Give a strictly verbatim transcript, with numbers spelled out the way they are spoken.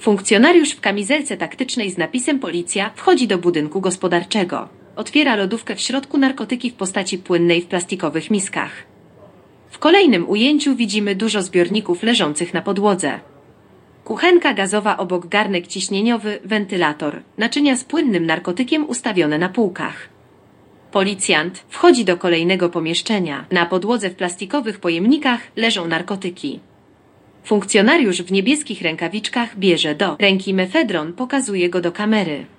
Funkcjonariusz w kamizelce taktycznej z napisem Policja wchodzi do budynku gospodarczego. Otwiera lodówkę, w środku narkotyki w postaci płynnej w plastikowych miskach. W kolejnym ujęciu widzimy dużo zbiorników leżących na podłodze. Kuchenka gazowa obok, garnek ciśnieniowy, wentylator, naczynia z płynnym narkotykiem ustawione na półkach. Policjant wchodzi do kolejnego pomieszczenia. Na podłodze w plastikowych pojemnikach leżą narkotyki. Funkcjonariusz w niebieskich rękawiczkach bierze do ręki mefedron, pokazuje go do kamery.